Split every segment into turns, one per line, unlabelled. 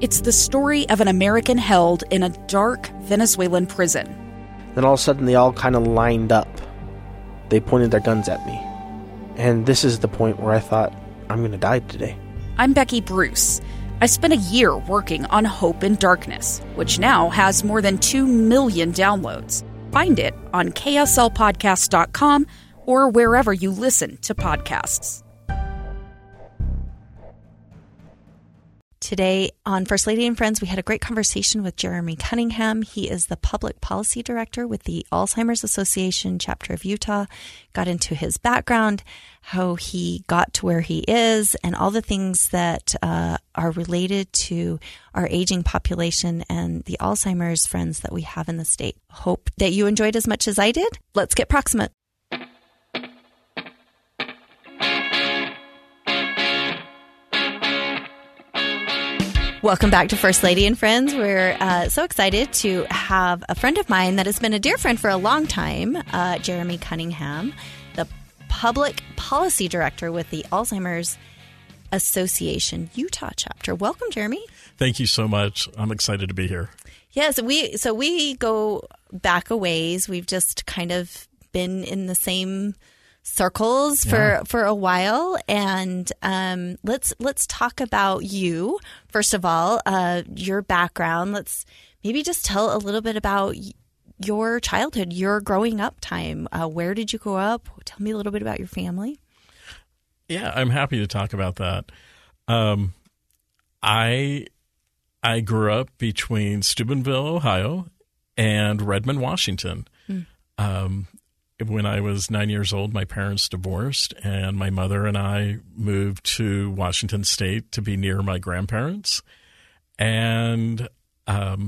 It's the story of an American held in a dark Venezuelan prison.
Then all of a sudden they all kind of lined up. They pointed their guns at me. And this is the point where I thought, I'm going to die today.
I'm Becky Bruce. I spent a year working on Hope in Darkness, which now has more than 2 million downloads. Find it on kslpodcast.com or wherever you listen to podcasts.
Today on First Lady and Friends, we had a great conversation with Jeremy Cunningham. He is the Public Policy Director with the Alzheimer's Association chapter of Utah. Got into his background, how he got to where he is, and all the things that are related to our aging population and the Alzheimer's friends that we have in the state. Hope that you enjoyed as much as I did. Let's get proximate. Welcome back to First Lady and Friends. We're so excited to have a friend of mine that has been a dear friend for a long time, Jeremy Cunningham, the Public Policy Director with the Alzheimer's Association Utah chapter. Welcome, Jeremy.
Thank you so much. I'm excited to be here.
Yes, we go back a ways. We've just kind of been in the same circles for a while, and let's talk about you first of all, your background. Let's maybe just tell a little bit about your childhood, your growing up time. Where did you grow up? Tell me a little bit about your family.
Yeah, I'm happy to talk about that. I grew up between Steubenville, Ohio, and Redmond, Washington. When I was 9 years old, my parents divorced, and my mother and I moved to Washington State to be near my grandparents. And there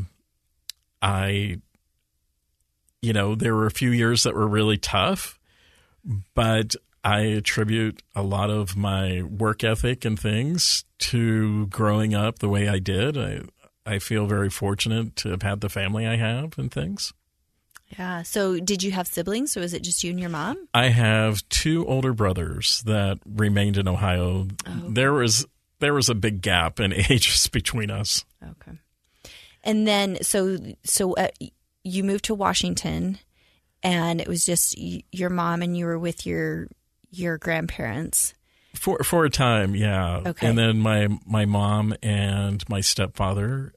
were a few years that were really tough, but I attribute a lot of my work ethic and things to growing up the way I did. I feel very fortunate to have had the family I have and things.
Yeah. So did you have siblings, or was it just you and your mom?
I have 2 older brothers that remained in Ohio. Oh. There was a big gap in ages between us.
Okay. And then so you moved to Washington, and it was just your mom, and you were with your grandparents.
For a time, yeah.
Okay.
And then my mom and my stepfather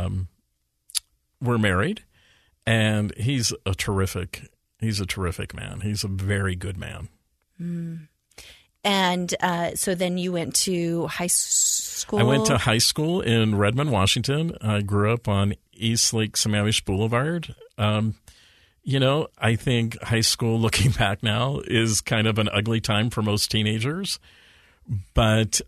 were married. And he's a terrific man. He's a very good man.
Mm. And so then you went to high school?
I went to high school in Redmond, Washington. I grew up on East Lake Sammamish Boulevard. I think high school, looking back now, is kind of an ugly time for most teenagers. But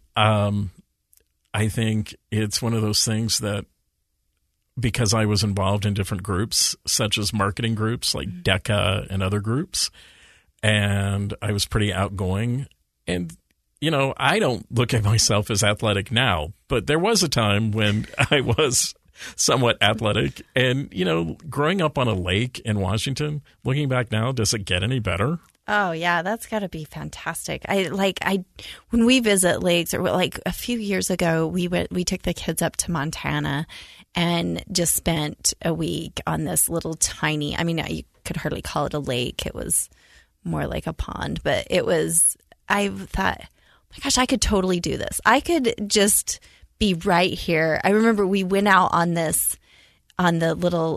I think it's one of those things that, because I was involved in different groups, such as marketing groups like DECA and other groups, and I was pretty outgoing. And, I don't look at myself as athletic now, but there was a time when I was somewhat athletic. And, growing up on a lake in Washington, looking back now, does it get any better?
Oh, yeah, that's got to be fantastic. When we visit lakes, or like a few years ago, we took the kids up to Montana and just spent a week on this little tiny, you could hardly call it a lake. It was more like a pond, but I thought, oh my gosh, I could totally do this. I could just be right here. I remember we went out on the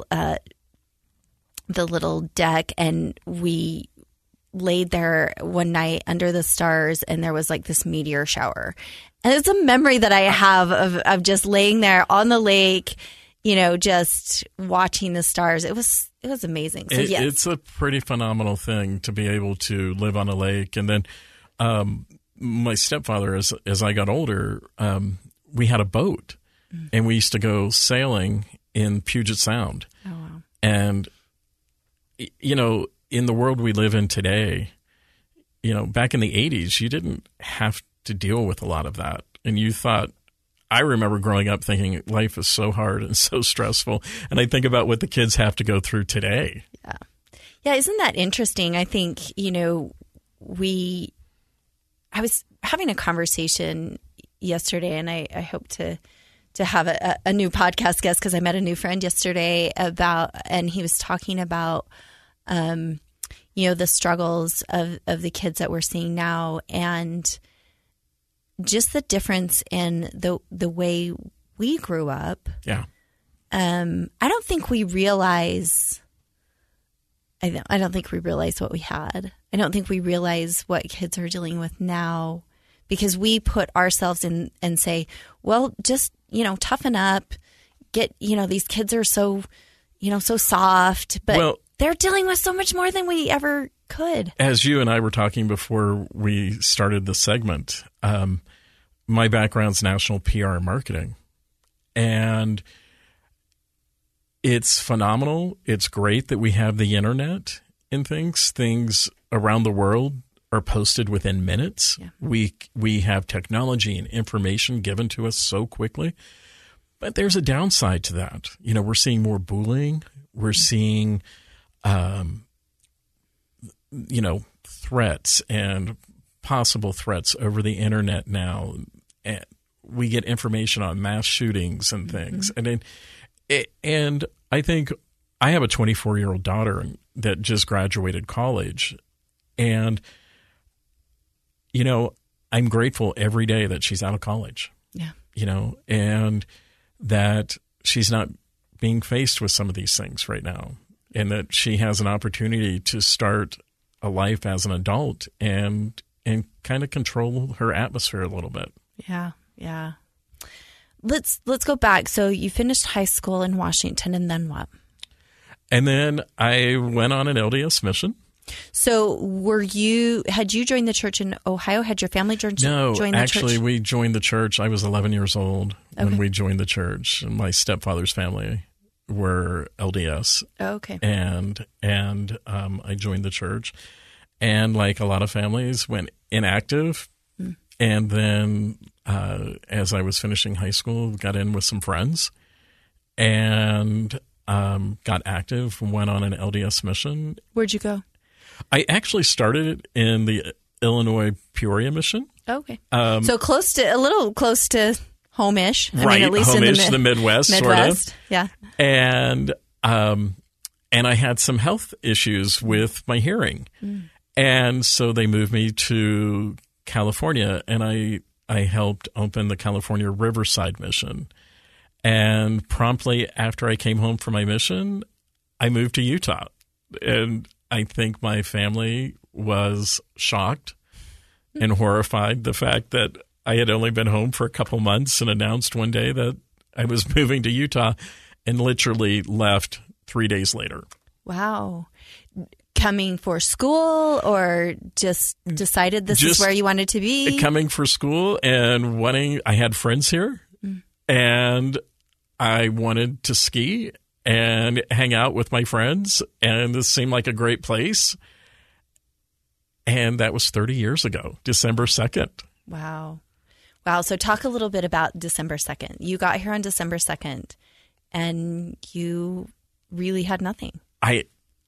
little deck, and we laid there one night under the stars, and there was like this meteor shower. And it's a memory that I have of just laying there on the lake, just watching the stars. It was amazing. So yes.
It's a pretty phenomenal thing to be able to live on a lake. And then my stepfather, as I got older, we had a boat, and we used to go sailing in Puget Sound.
Oh, wow.
And, in the world we live in today, back in the 80s, you didn't have to deal with a lot of that. And I remember growing up thinking life is so hard and so stressful. And I think about what the kids have to go through today.
Yeah. Yeah. Isn't that interesting? I think, I was having a conversation yesterday, and I hope to to have a new podcast guest because I met a new friend yesterday and he was talking about, the struggles of the kids that we're seeing now and just the difference in the way we grew up.
Yeah.
I don't think we realize. I don't think we realize what we had. I don't think we realize what kids are dealing with now because we put ourselves in and say, well, just, toughen up, get, these kids are so, so soft, but they're dealing with so much more than we ever could.
As you and I were talking before we started the segment, my background's national PR and marketing, and it's phenomenal. It's great that we have the internet and things. Things around the world are posted within minutes. Yeah. We have technology and information given to us so quickly. But there's a downside to that. We're seeing more bullying. We're seeing, threats and possible threats over the internet now. And we get information on mass shootings and things. Mm-hmm. And I think I have a 24-year-old daughter that just graduated college. And, I'm grateful every day that she's out of college.
Yeah.
And that she's not being faced with some of these things right now. And that she has an opportunity to start a life as an adult and kind of control her atmosphere a little bit.
Yeah. Yeah. Let's go back. So you finished high school in Washington, and then what?
And then I went on an LDS mission.
So had you joined the church in Ohio? Had your family joined the church?
No, actually, we joined the church. I was 11 years old when we joined the church. And my stepfather's family were LDS.
Oh, okay.
And I joined the church. And like a lot of families, went inactive. Mm. And then as I was finishing high school, got in with some friends and got active, went on an LDS mission.
Where'd you go?
I actually started in the Illinois Peoria mission.
Okay. So a little close to home-ish.
Right,
at least
home-ish, the Midwest, sort of.
Yeah.
And I had some health issues with my hearing. Mm. And so they moved me to California, and I helped open the California Riverside mission. And promptly after I came home from my mission, I moved to Utah. And I think my family was shocked and horrified the fact that I had only been home for a couple months and announced one day that I was moving to Utah and literally left 3 days later.
Wow. Coming for school or just decided this is where you wanted to be?
Coming for school and I had friends here and I wanted to ski and hang out with my friends, and this seemed like a great place. And that was 30 years ago, December 2nd.
Wow. So talk a little bit about December 2nd. You got here on December 2nd, and you really had nothing.
I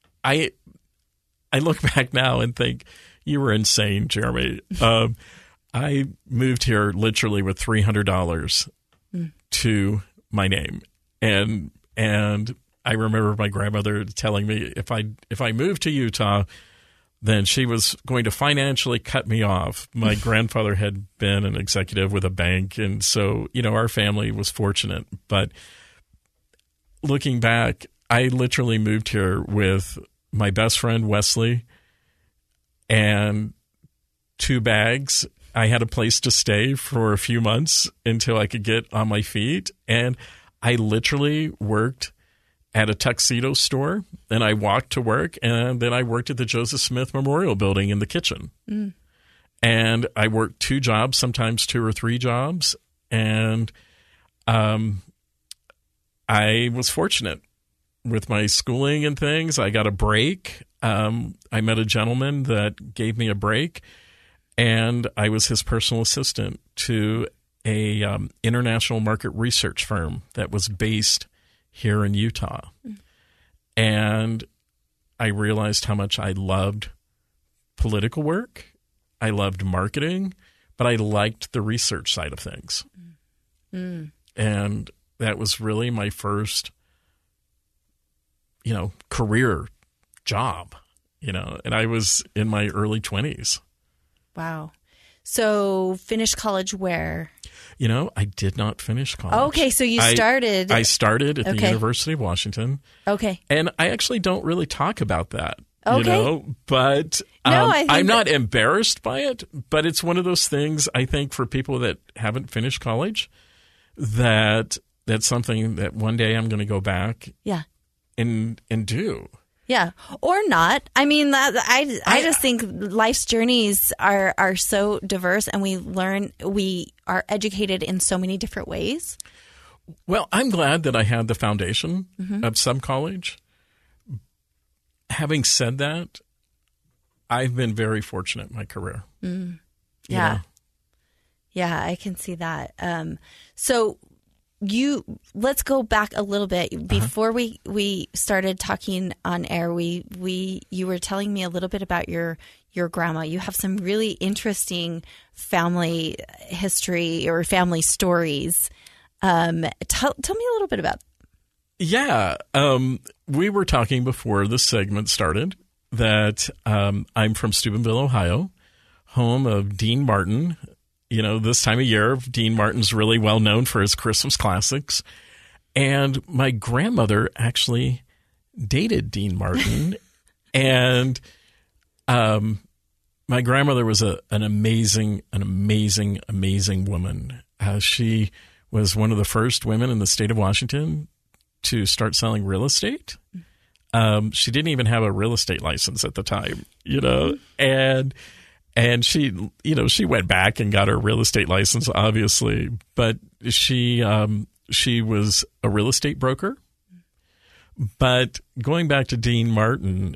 look back now and think, you were insane, Jeremy. I moved here literally with $300 to my name. And I remember my grandmother telling me if I moved to Utah, then she was going to financially cut me off. My grandfather had been an executive with a bank, and so, our family was fortunate. But looking back, I literally moved here with my best friend, Wesley, and 2 bags. I had a place to stay for a few months until I could get on my feet, and I literally worked at a tuxedo store, then I walked to work, and then I worked at the Joseph Smith Memorial Building in the kitchen. Mm. And I worked 2 jobs, sometimes 2 or 3 jobs, and I was fortunate with my schooling and things. I got a break. I met a gentleman that gave me a break, and I was his personal assistant to a international market research firm that was based here in Utah. Mm. And I realized how much I loved political work. I loved marketing, but I liked the research side of things. Mm. And that was really my first, career job, and I was in my early 20s.
Wow. So finished college where?
I did not finish college.
Okay, so you started.
I started at the University of Washington.
Okay.
And I actually don't really talk about that,
Okay.
but
No, I think
I'm not embarrassed by it, but it's one of those things, I think, for people that haven't finished college, that's something that one day I'm going to go back
Yeah.
and do.
Yeah, or not. I mean, I just think life's journeys are so diverse, and we are educated in so many different ways.
Well, I'm glad that I had the foundation of some college. Having said that, I've been very fortunate in my career.
Yeah. Yeah, I can see that. So let's go back a little bit. Before we started talking on air, you were telling me a little bit about your grandma. You have some really interesting family history or family stories. Tell me a little bit about that.
Yeah. We were talking before this segment started that I'm from Steubenville, Ohio, home of Dean Martin. This time of year, Dean Martin's really well known for his Christmas classics. And my grandmother actually dated Dean Martin. And my grandmother was an amazing woman. She was one of the first women in the state of Washington to start selling real estate. She didn't even have a real estate license at the time, and she went back and got her real estate license, obviously, but she was a real estate broker. But going back to Dean Martin,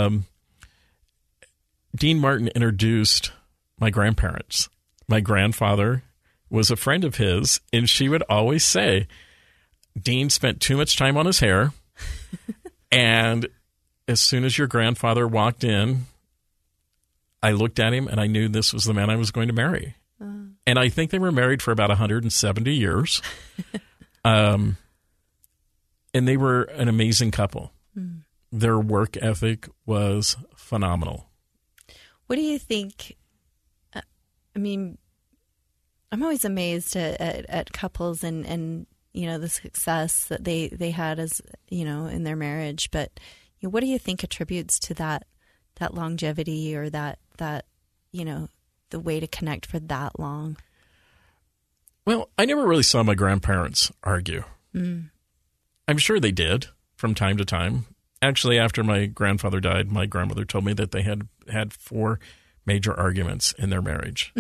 Dean Martin introduced my grandparents. My grandfather was a friend of his, and she would always say, Dean spent too much time on his hair, and as soon as your grandfather walked in, I looked at him and I knew this was the man I was going to marry. And I think they were married for about 170 years. And they were an amazing couple. Their work ethic was phenomenal.
What do you think? I mean, I'm always amazed at couples and the success that they had as, in their marriage. But what do you think attributes to that longevity or that the way to connect for that long?
Well, I never really saw my grandparents argue. I'm sure they did from time to time. Actually, after my grandfather died, my grandmother told me that they had 4 major arguments in their marriage.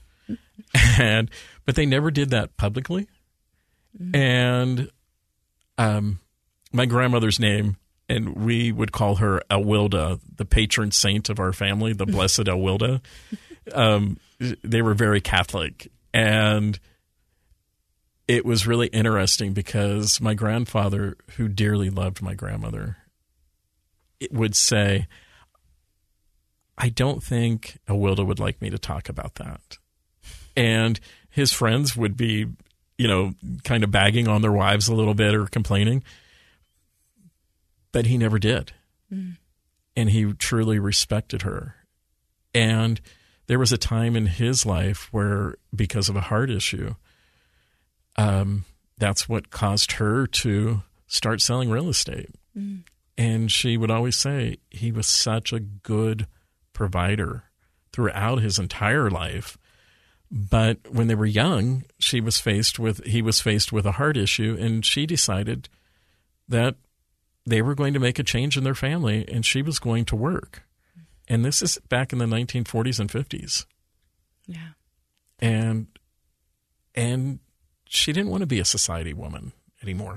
But they never did that publicly. And my grandmother's name, and we would call her Elwilda, the patron saint of our family, the Blessed Elwilda. They were very Catholic. And it was really interesting because my grandfather, who dearly loved my grandmother, would say, I don't think Elwilda would like me to talk about that. And his friends would be, kind of bagging on their wives a little bit or complaining. But he never did. And he truly respected her. And there was a time in his life where, because of a heart issue, that's what caused her to start selling real estate. And she would always say he was such a good provider throughout his entire life. But when they were young, he was faced with a heart issue, and she decided that they were going to make a change in their family, and she was going to work. And this is back in the 1940s and 50s.
Yeah.
And she didn't want to be a society woman anymore.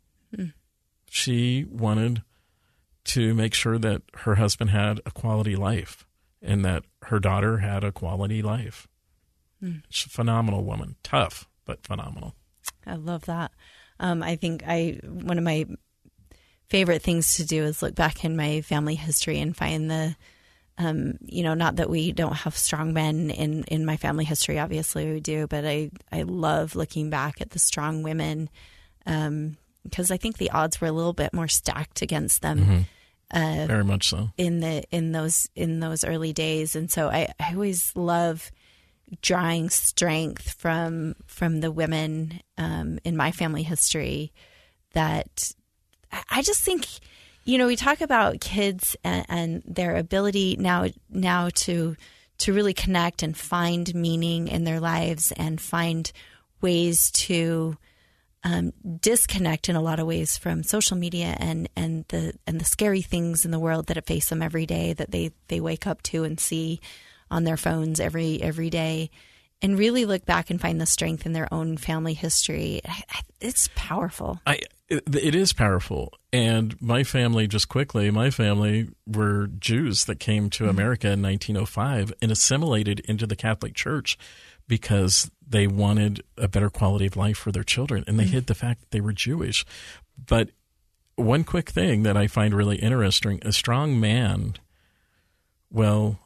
She wanted to make sure that her husband had a quality life and that her daughter had a quality life. She's a phenomenal woman. Tough, but phenomenal.
I love that. I think one of my favorite things to do is look back in my family history and find the Not that we don't have strong men in my family history. Obviously we do, but I love looking back at the strong women, because I think the odds were a little bit more stacked against them.
Very much so
in those early days. And so I always love drawing strength from the women in my family history, that I just think, we talk about kids and their ability now to really connect and find meaning in their lives and find ways to disconnect in a lot of ways from social media and the scary things in the world that face them every day, that they wake up to and see on their phones every day, and really look back and find the strength in their own family history. It's powerful.
It is powerful. And my family were Jews that came to America in 1905 and assimilated into the Catholic Church because they wanted a better quality of life for their children, and they hid the fact that they were Jewish. But one quick thing that I find really interesting, a strong man will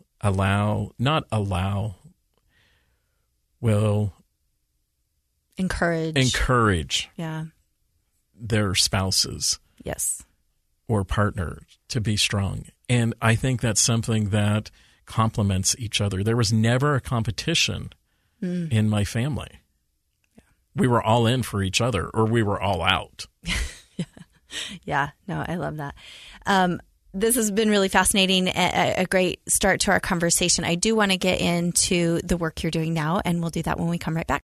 encourage their spouses or partner to be strong. And I think that's something that complements each other. There was never a competition in my family. We were all in for each other, or we were all out.
Yeah. No, I love that. This has been really fascinating, a great start to our conversation. I do want to get into the work you're doing now, and we'll do that when we come right back.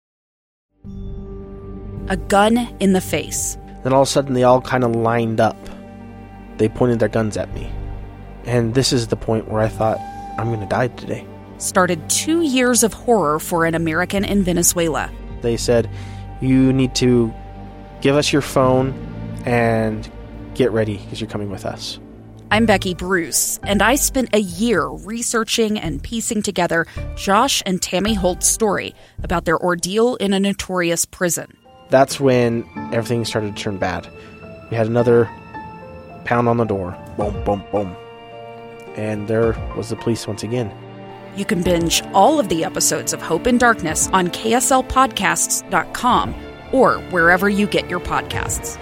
A gun in the face.
Then all of a sudden, they all kind of lined up. They pointed their guns at me. And this is the point where I thought, I'm going to die today.
Started 2 years of horror for an American in Venezuela.
They said, you need to give us your phone and get ready because you're coming with us.
I'm Becky Bruce, and I spent a year researching and piecing together Josh and Tammy Holt's story about their ordeal in a notorious prison.
That's when everything started to turn bad. We had another pound on the door. Boom, boom, boom. And there was the police once again.
You can binge all of the episodes of Hope in Darkness on KSLpodcasts.com or wherever you get your podcasts.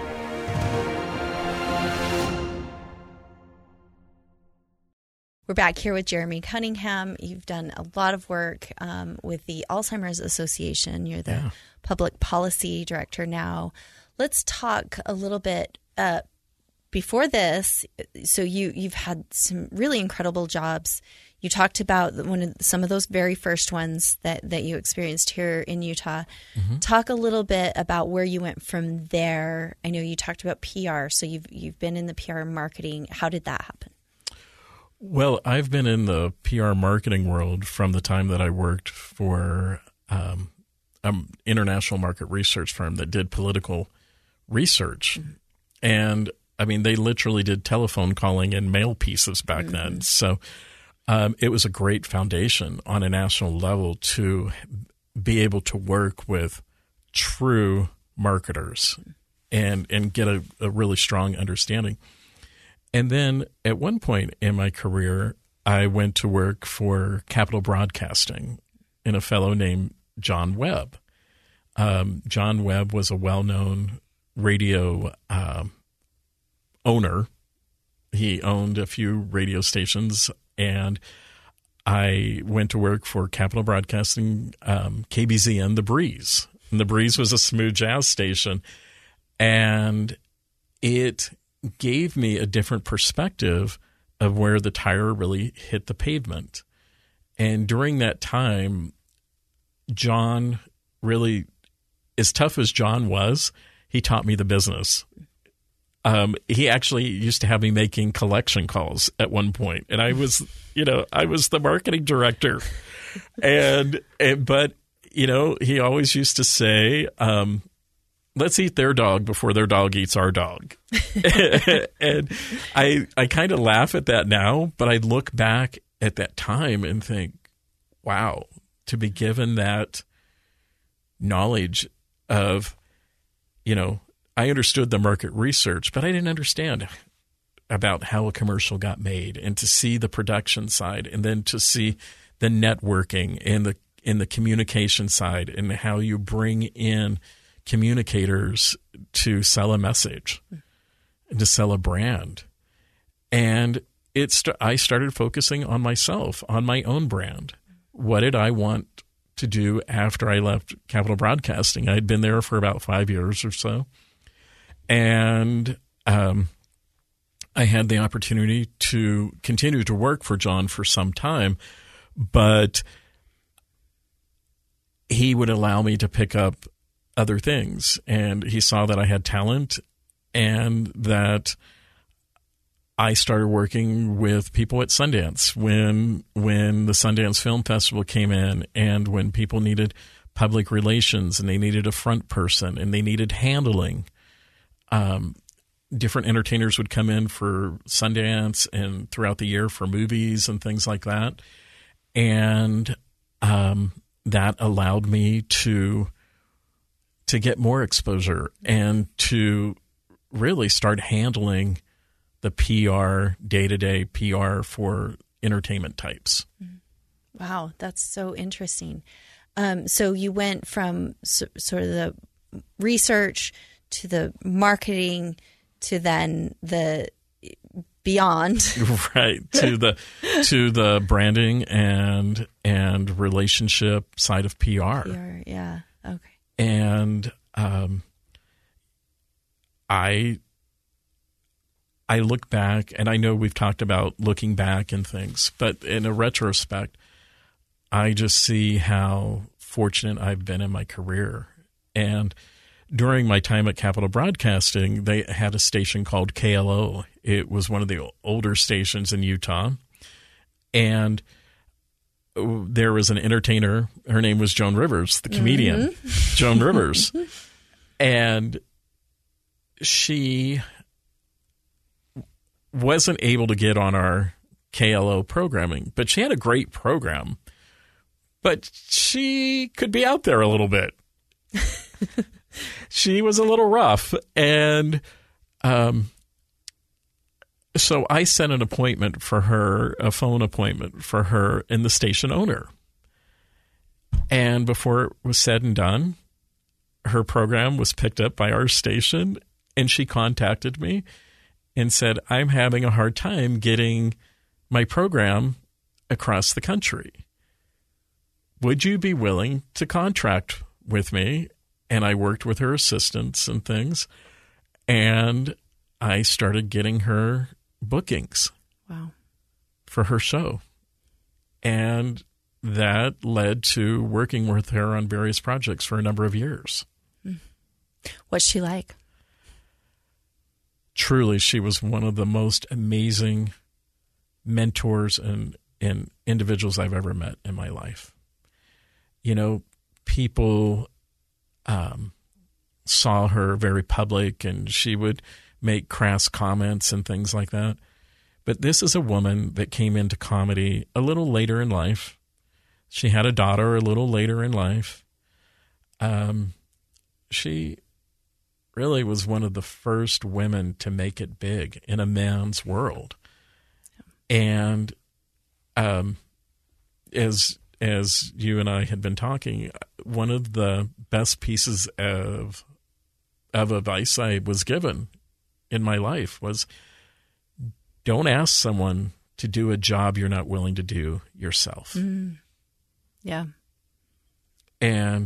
We're back here with Jeremy Cunningham. You've done a lot of work with the Alzheimer's Association. You're the public policy director now. Let's talk a little bit before this. So you've had some really incredible jobs. You talked about some of those very first ones that you experienced here in Utah. Mm-hmm. Talk a little bit about where you went from there. I know you talked about PR, so you've been in the PR marketing. How did that happen?
Well, I've been in the PR marketing world from the time that I worked for an international market research firm that did political research. Mm-hmm. And, I mean, they literally did telephone calling and mail pieces back then. So it was a great foundation on a national level to be able to work with true marketers and get a really strong understanding. And then at one point in my career, I went to work for Capital Broadcasting and a fellow named John Webb. John Webb was a well-known radio owner. He owned a few radio stations, and I went to work for Capital Broadcasting, KBZN, The Breeze. And The Breeze was a smooth jazz station, and it gave me a different perspective of where the tire really hit the pavement. And during that time, John really, as tough as John was, he taught me the business. He actually used to have me making collection calls at one point, and I was the marketing director. But he always used to say, let's eat their dog before their dog eats our dog. And I kind of laugh at that now, but I look back at that time and think, wow, to be given that knowledge of, I understood the market research, but I didn't understand about how a commercial got made, and to see the production side, and then to see the networking and the communication side, and how you bring in communicators to sell a message and to sell a brand. And I started focusing on myself, on my own brand. What did I want to do after I left Capitol Broadcasting? I'd been there for about 5 years or so. And I had the opportunity to continue to work for John for some time, but he would allow me to pick up other things. And he saw that I had talent, and that I started working with people at Sundance when the Sundance Film Festival came in, and when people needed public relations and they needed a front person and they needed handling. Different entertainers would come in for Sundance and throughout the year for movies and things like that. And that allowed me to get more exposure and to really start handling the PR, day-to-day PR for entertainment types.
Wow, that's so interesting. So you went from sort of the research to the marketing to then the beyond.
Right, to the branding and relationship side of PR.
Yeah, okay.
And I look back, and I know we've talked about looking back and things, but in a retrospect, I just see how fortunate I've been in my career. And during my time at Capitol Broadcasting, they had a station called KLO. It was one of the older stations in Utah. And there was an entertainer. Her name was Joan Rivers, the comedian, Joan Rivers. And she wasn't able to get on our KLO programming, but she had a great program. But she could be out there a little bit. She was a little rough. And so I set an appointment for her, a phone appointment for her and the station owner. And before it was said and done, her program was picked up by our station, and she contacted me and said, I'm having a hard time getting my program across the country. Would you be willing to contract with me? And I worked with her assistants and things, and I started getting her bookings.
Wow.
For her show. And that led to working with her on various projects for a number of years.
What's she like?
Truly, she was one of the most amazing mentors and individuals I've ever met in my life. You know, people saw her very public, and she would make crass comments and things like that. But this is a woman that came into comedy a little later in life. She had a daughter a little later in life. She really was one of the first women to make it big in a man's world. And as you and I had been talking, one of the best pieces of advice I was given in my life was, don't ask someone to do a job you're not willing to do yourself.
Yeah.
And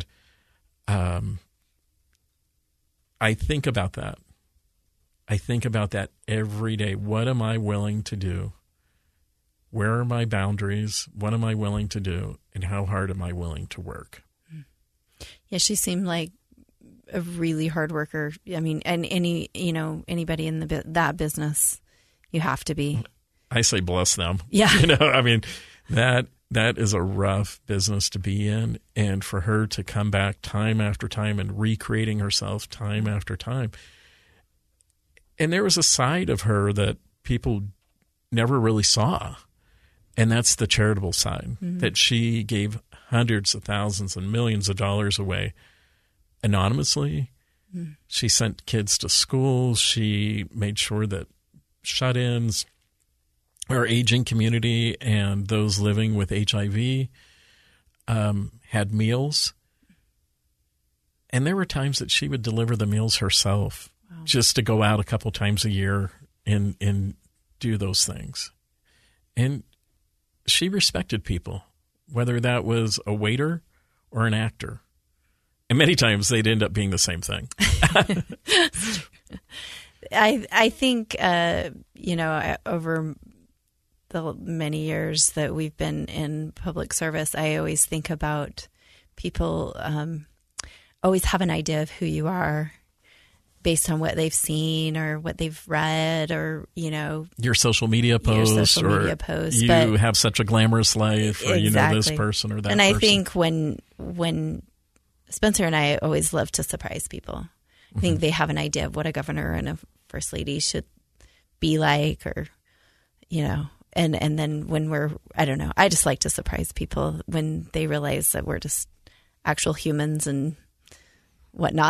I think about that. I think about that every day. What am I willing to do? Where are my boundaries? What am I willing to do? And how hard am I willing to work?
Yeah, she seemed like a really hard worker. I mean, and anybody in that business, you have to be.
I say bless them.
Yeah.
I mean, that is a rough business to be in. And for her to come back time after time and recreating herself time after time. And there was a side of her that people never really saw. And that's the charitable side, that she gave hundreds of thousands and millions of dollars away anonymously. She sent kids to school. She made sure that shut-ins, our aging community, and those living with HIV had meals. And there were times that she would deliver the meals herself, just to go out a couple times a year and do those things. And she respected people, whether that was a waiter or an actor. And many times they'd end up being the same thing.
I think, over the many years that we've been in public service, I always think about people always have an idea of who you are based on what they've seen or what they've read, or,
your social media posts, you have such a glamorous life, or
exactly.
This person or that
and
person.
I think when Spencer and I always love to surprise people. I think they have an idea of what a governor and a first lady should be like, or, and then when I just like to surprise people when they realize that we're just actual humans and whatnot.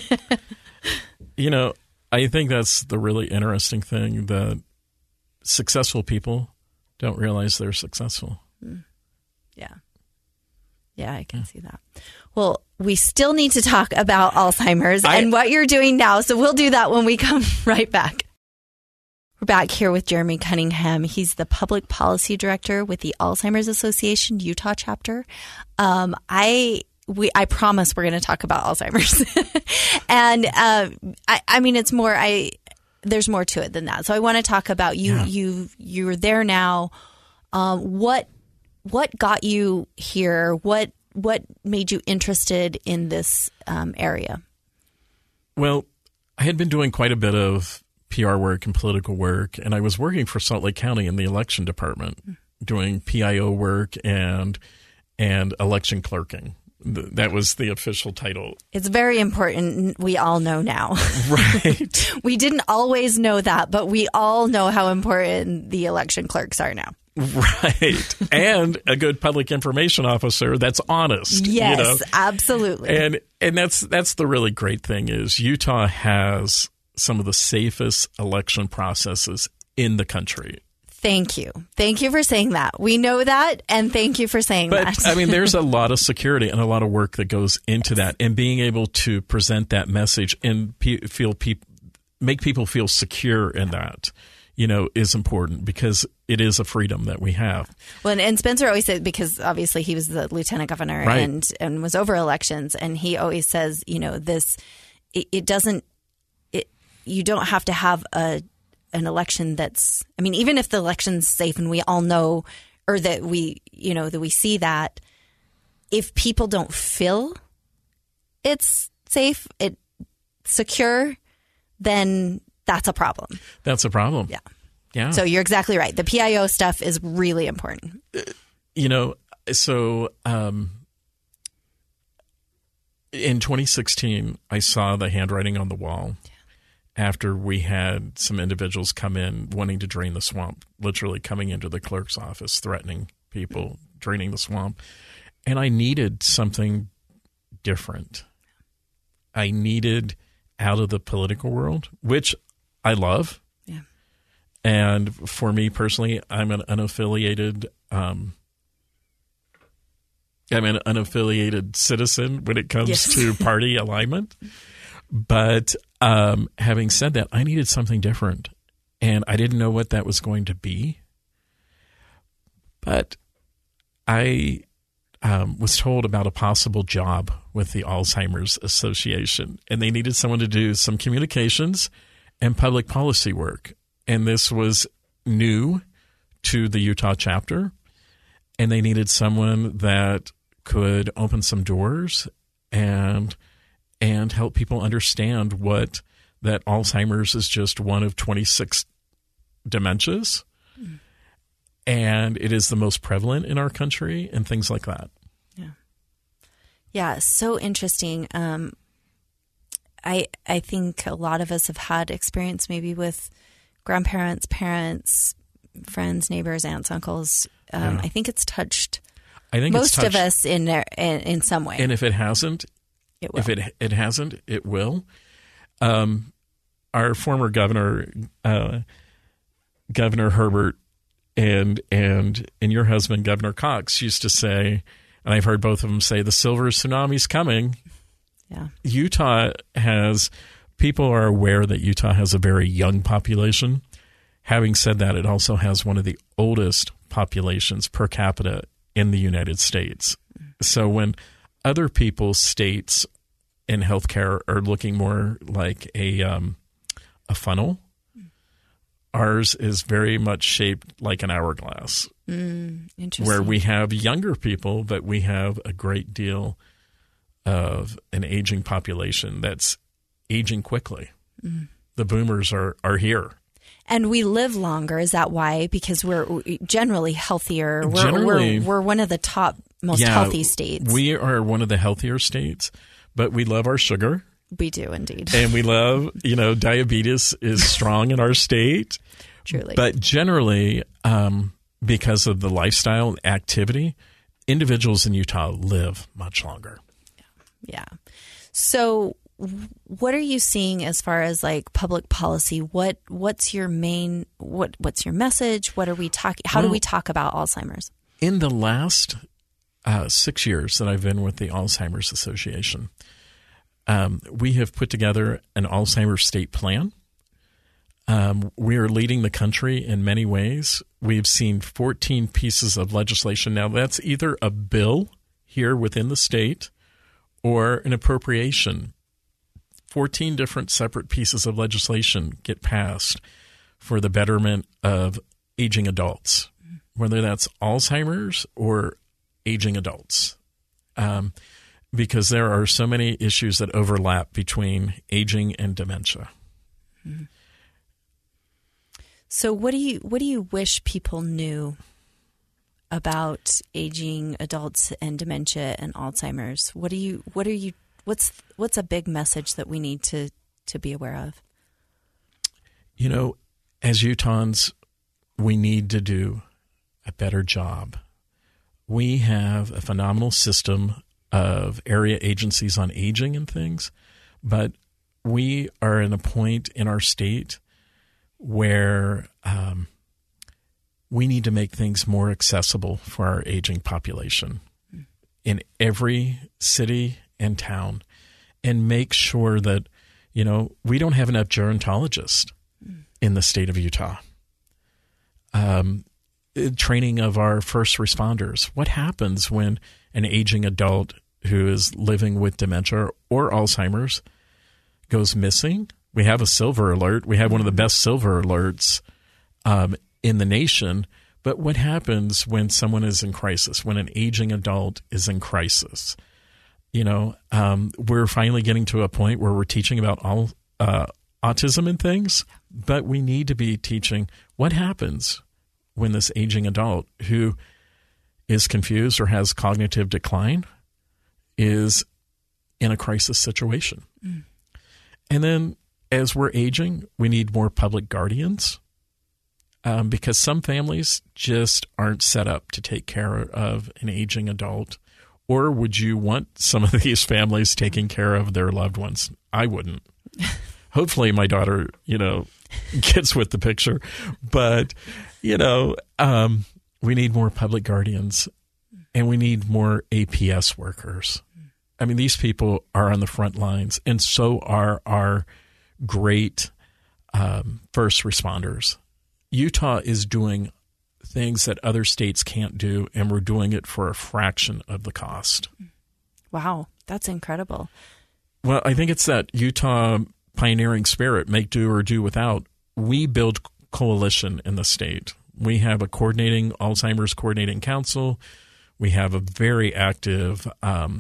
I think that's the really interesting thing, that successful people don't realize they're successful.
Yeah. Yeah, I can see that. Well, we still need to talk about Alzheimer's and what you're doing now. So we'll do that when we come right back. We're back here with Jeremy Cunningham. He's the public policy director with the Alzheimer's Association Utah chapter. I promise we're going to talk about Alzheimer's. And I mean, it's more, there's more to it than that. So I want to talk about you're there now. What got you here? What made you interested in this area?
Well, I had been doing quite a bit of PR work and political work, and I was working for Salt Lake County in the election department, doing PIO work and election clerking. That was the official title.
It's very important. We all know now.
Right.
We didn't always know that, but we all know how important the election clerks are now.
Right. And a good public information officer that's honest.
Yes, absolutely.
And that's the really great thing is Utah has some of the safest election processes in the country.
Thank you. Thank you for saying that. We know that, and thank you for saying that.
But, I mean, there's a lot of security and a lot of work that goes into that, and being able to present that message and make people feel secure in that, is important, because it is a freedom that we have.
Well, and Spencer always said, because obviously he was the lieutenant governor,
right,
and was over elections, and he always says, you don't have to have an election that's, I mean, even if the election's safe and we all know, or that we see that, if people don't feel it's safe, it's secure, then that's a problem.
That's a problem.
Yeah.
Yeah.
So you're exactly right. The PIO stuff is really important.
So in 2016, I saw the handwriting on the wall. After we had some individuals come in wanting to drain the swamp, literally coming into the clerk's office, threatening people, draining the swamp. And I needed something different. I needed out of the political world, which I love.
Yeah.
And for me personally, I'm an unaffiliated citizen when it comes to party alignment. But having said that, I needed something different, and I didn't know what that was going to be. But I was told about a possible job with the Alzheimer's Association, and they needed someone to do some communications and public policy work. And this was new to the Utah chapter, and they needed someone that could open some doors and help people understand that Alzheimer's is just one of 26 dementias, and it is the most prevalent in our country, and things like that.
Yeah. Yeah, so interesting. I think a lot of us have had experience maybe with grandparents, parents, friends, neighbors, aunts, uncles. I think it's touched most of us in some way.
And if it hasn't,
it will.
If it hasn't, it will. Our former governor, Governor Herbert and your husband, Governor Cox, used to say, and I've heard both of them say, the silver tsunami's coming.
Yeah.
Utah people are aware that Utah has a very young population. Having said that, it also has one of the oldest populations per capita in the United States. So when other people's states in healthcare are looking more like a funnel, ours is very much shaped like an hourglass.
Interesting.
Where we have younger people, but we have a great deal of an aging population that's aging quickly. The boomers are here.
And we live longer. Is that why? Because we're generally healthier. We're one of the top most healthy states.
We are one of the healthier states, but we love our sugar.
We do indeed.
And we love, diabetes is strong in our state.
Truly.
But generally, because of the lifestyle and activity, individuals in Utah live much longer.
Yeah. So what are you seeing as far as like public policy? What's your message? What are we talking? How do we talk about Alzheimer's?
In the last 6 years that I've been with the Alzheimer's Association, we have put together an Alzheimer's state plan. We are leading the country in many ways. We've seen 14 pieces of legislation. Now, that's either a bill here within the state or an appropriation. 14 different separate pieces of legislation get passed for the betterment of aging adults, whether that's Alzheimer's or aging adults, because there are so many issues that overlap between aging and dementia.
Mm-hmm. So what do you wish people knew about aging adults and dementia and Alzheimer's? What's a big message that we need to be aware of?
As Utahns, we need to do a better job. We have a phenomenal system of area agencies on aging and things, but we are at a point in our state where we need to make things more accessible for our aging population in every city and town, and make sure that, we don't have enough gerontologists in the state of Utah. Training of our first responders. What happens when an aging adult who is living with dementia or Alzheimer's goes missing? We have a silver alert. We have one of the best silver alerts in the nation. But what happens when someone is in crisis, when an aging adult is in crisis? We're finally getting to a point where we're teaching about all autism and things, but we need to be teaching what happens when this aging adult who is confused or has cognitive decline is in a crisis situation. And then as we're aging, we need more public guardians because some families just aren't set up to take care of an aging adult. Or would you want some of these families taking care of their loved ones? I wouldn't. Hopefully my daughter, gets with the picture. But, we need more public guardians and we need more APS workers. I mean, these people are on the front lines, and so are our great first responders. Utah is doing things that other states can't do, and we're doing it for a fraction of the cost.
Wow, that's incredible.
Well, I think it's that Utah pioneering spirit, make do or do without. We build coalition in the state. We have a Alzheimer's coordinating council. We have a very active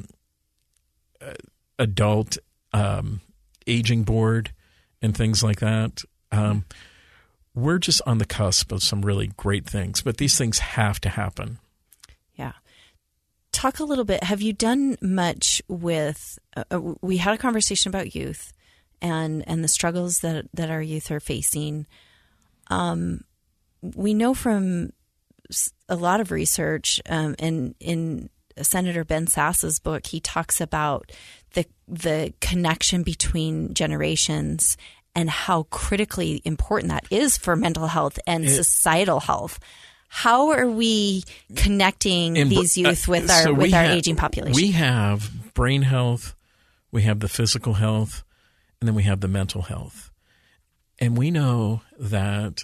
adult aging board and things like that. We're just on the cusp of some really great things, but these things have to happen.
Yeah. Talk a little bit. Have you done much with, we had a conversation about youth and the struggles that our youth are facing. We know from a lot of research, in Senator Ben Sass's book, he talks about the connection between generations and how critically important that is for mental health and societal health. How are we connecting these youth with our aging population?
We have brain health, we have the physical health, and then we have the mental health. And we know that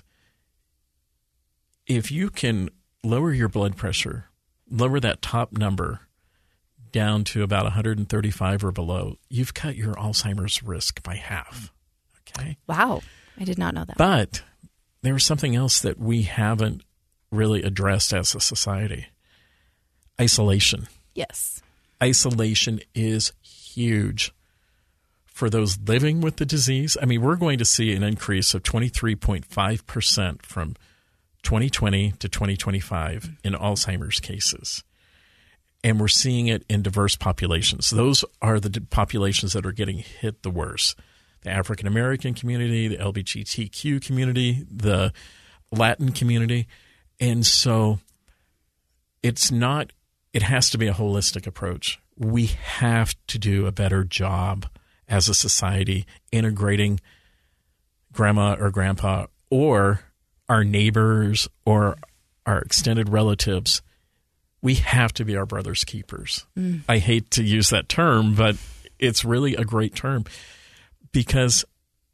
if you can lower your blood pressure, lower that top number down to about 135 or below, you've cut your Alzheimer's risk by half. Okay?
Wow. I did not know that.
But there is something else that we haven't really addressed as a society. Isolation.
Yes.
Isolation is huge for those living with the disease. I mean, we're going to see an increase of 23.5% from 2020 to 2025 in Alzheimer's cases. And we're seeing it in diverse populations. Those are the populations that are getting hit the worst. The African American community, the LGBTQ community, the Latin community. And so it has to be a holistic approach. We have to do a better job as a society integrating grandma or grandpa or our neighbors or our extended relatives. We have to be our brother's keepers. I hate to use that term, but it's really a great term because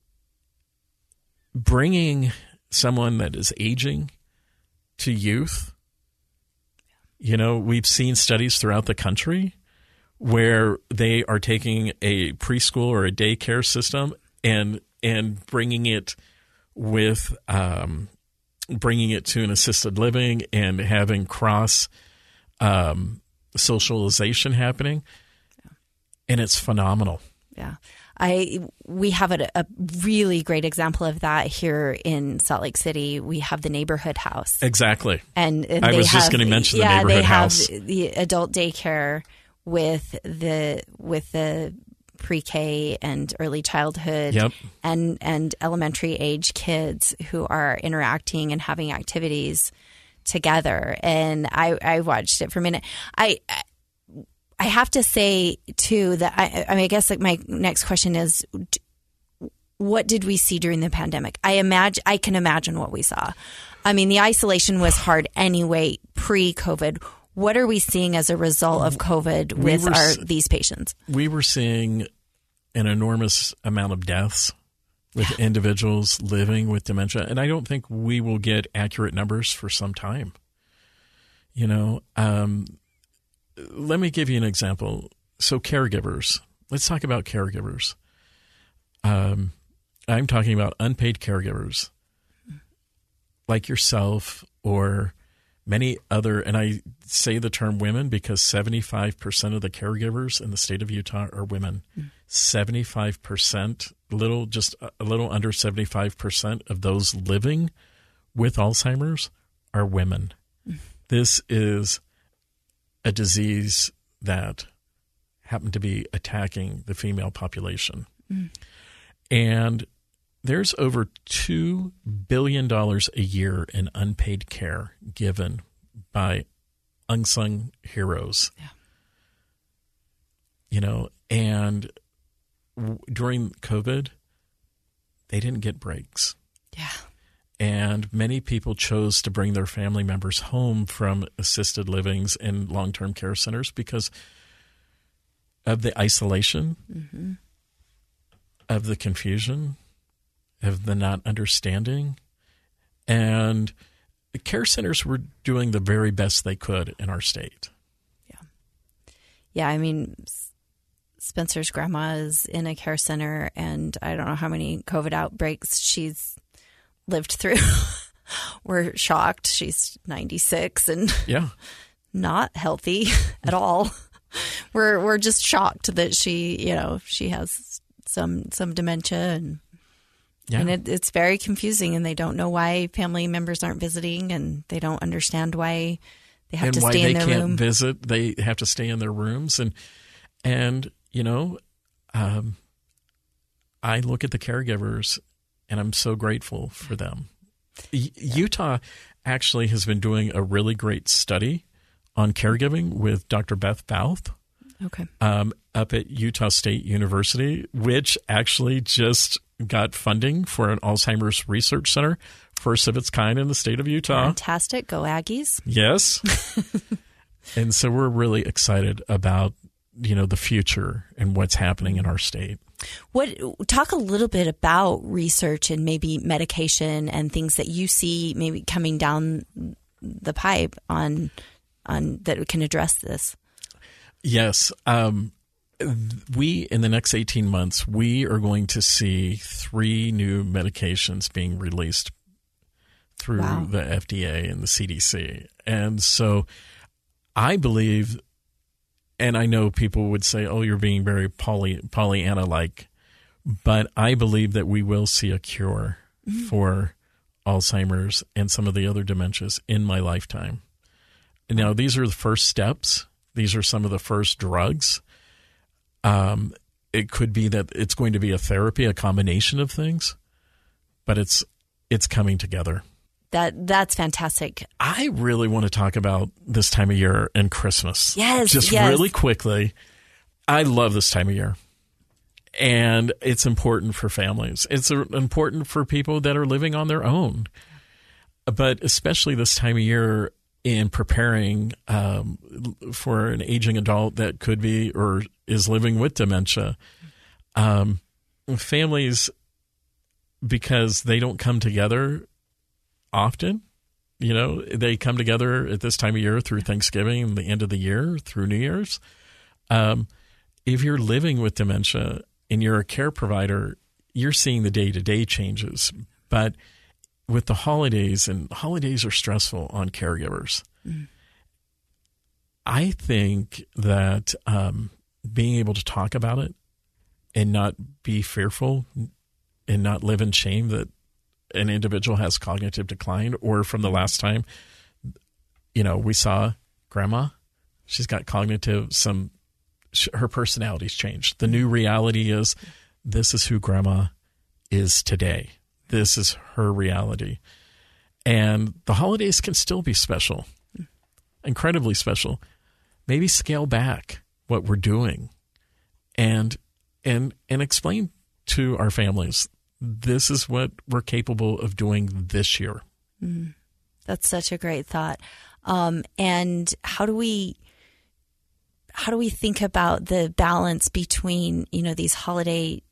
bringing someone that is aging to youth, we've seen studies throughout the country where they are taking a preschool or a daycare system and bringing it to an assisted living and having cross socialization happening, and it's phenomenal.
Yeah. We have a really great example of that here in Salt Lake City. We have the neighborhood house.
Exactly.
And
I was just going to mention the neighborhood house.
They have the adult daycare with the pre-K and early childhood and elementary age kids who are interacting and having activities together. And I watched it for a minute. I have to say, too, that I guess like my next question is, what did we see during the pandemic? I can imagine what we saw. I mean, the isolation was hard anyway, pre-COVID. What are we seeing as a result of COVID with these patients? We
were seeing an enormous amount of deaths with individuals living with dementia. And I don't think we will get accurate numbers for some time. Let me give you an example. So caregivers, let's talk about caregivers. I'm talking about unpaid caregivers like yourself or many other, and I say the term women because 75% of the caregivers in the state of Utah are women. 75%, just a little under 75% of those living with Alzheimer's are women. This is a disease that happened to be attacking the female population. And there's over $2 billion a year in unpaid care given by unsung heroes. And during COVID, they didn't get breaks. And many people chose to bring their family members home from assisted livings and long-term care centers because of the isolation, of the confusion, of the not understanding. And the care centers were doing the very best they could in our state. Yeah, I mean, Spencer's grandma is in a care center, and I don't know how many COVID outbreaks she's lived through. We're shocked. She's 96 and not healthy at all. We're just shocked that she has some dementia and it's very confusing, and they don't know why family members aren't visiting, and they don't understand why they have to stay in their room. And why they can't visit. They have to stay in their rooms. And I look at the caregivers, and I'm so grateful for them. Utah actually has been doing a really great study on caregiving with Dr. Beth Bouth up at Utah State University, which actually just got funding for an Alzheimer's research center, first of its kind in the state of Utah.
Fantastic. Go Aggies.
Yes. And so we're really excited about, the future and what's happening in our state.
Talk a little bit about research and maybe medication and things that you see maybe coming down the pipe on that can address this.
Yes. We, in the next 18 months, we are going to see 3 new medications being released through the FDA and the CDC. And so I believe, and I know people would say, oh, you're being very Pollyanna-like, but I believe that we will see a cure for Alzheimer's and some of the other dementias in my lifetime. Now, these are the first steps. These are some of the first drugs. It could be that it's going to be a therapy, a combination of things, but it's coming together.
That's fantastic.
I really want to talk about this time of year and Christmas.
Yes,
Just really quickly. I love this time of year. And it's important for families. It's important for people that are living on their own. But especially this time of year in preparing for an aging adult that could be or is living with dementia. Families, because they don't come together often, they come together at this time of year through Thanksgiving, the end of the year, through New Year's. If you're living with dementia and you're a care provider, you're seeing the day-to-day changes. But with the holidays, and holidays are stressful on caregivers, I think that being able to talk about it and not be fearful and not live in shame that an individual has cognitive decline, or from the last time, we saw grandma, she's got her personality's changed. The new reality is this is who grandma is today. This is her reality. And the holidays can still be special, incredibly special. Maybe scale back what we're doing and explain to our families, this is what we're capable of doing this year.
That's such a great thought. And how do we think about the balance between, these holiday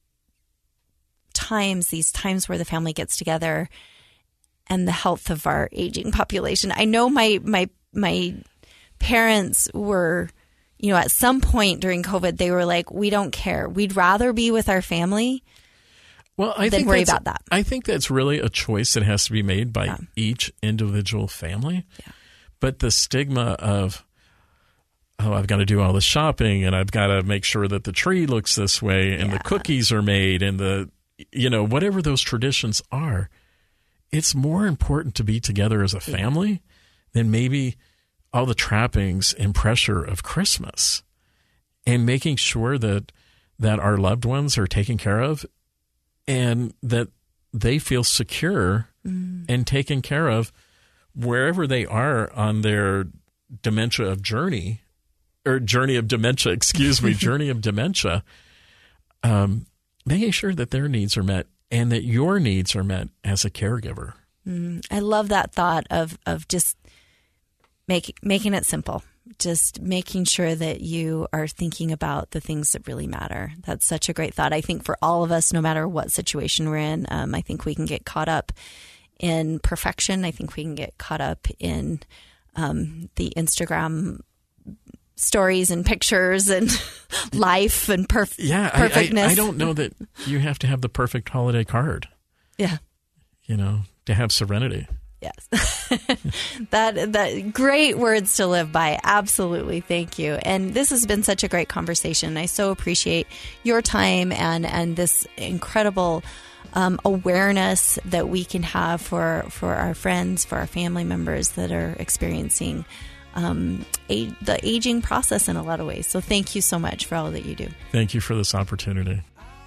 times, these times where the family gets together, and the health of our aging population? I know my parents were, at some point during COVID, they were like, we don't care. We'd rather be with our family than worry about that.
I think that's really a choice that has to be made by each individual family. Yeah. But the stigma of, I've got to do all the shopping and I've got to make sure that the tree looks this way and the cookies are made and whatever those traditions are, it's more important to be together as a family than maybe all the trappings and pressure of Christmas, and making sure that our loved ones are taken care of and that they feel secure and taken care of wherever they are on their journey of dementia, making sure that their needs are met and that your needs are met as a caregiver.
I love that thought of just making it simple, just making sure that you are thinking about the things that really matter. That's such a great thought. I think for all of us, no matter what situation we're in, I think we can get caught up in perfection. I think we can get caught up in the Instagram stories and pictures and life and perfectness.
I don't know that you have to have the perfect holiday card.
Yeah.
To have serenity.
Yes. that great words to live by. Absolutely. Thank you. And this has been such a great conversation. I so appreciate your time and this incredible awareness that we can have for our friends, for our family members that are experiencing the aging process in a lot of ways. So thank you so much for all that you do.
Thank you for this opportunity.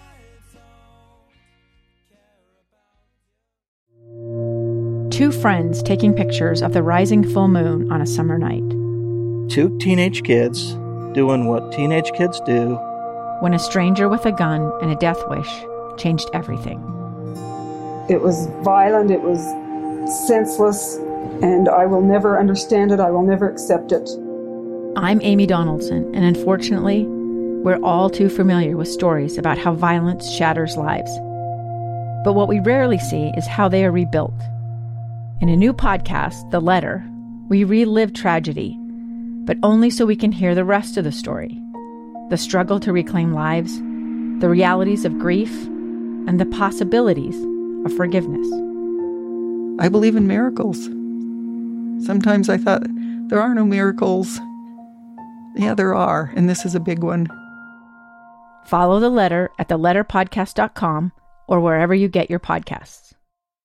Two friends taking pictures of the rising full moon on a summer night.
Two teenage kids doing what teenage kids do.
When a stranger with a gun and a death wish changed everything.
It was violent, it was senseless, and I will never understand it. I will never accept it.
I'm Amy Donaldson, and unfortunately, we're all too familiar with stories about how violence shatters lives. But what we rarely see is how they are rebuilt. In a new podcast, The Letter, we relive tragedy, but only so we can hear the rest of the story. The struggle to reclaim lives, the realities of grief, and the possibilities of forgiveness.
I believe in miracles. Sometimes I thought, there are no miracles. Yeah, there are, and this is a big one.
Follow The Letter at theletterpodcast.com or wherever you get your podcasts.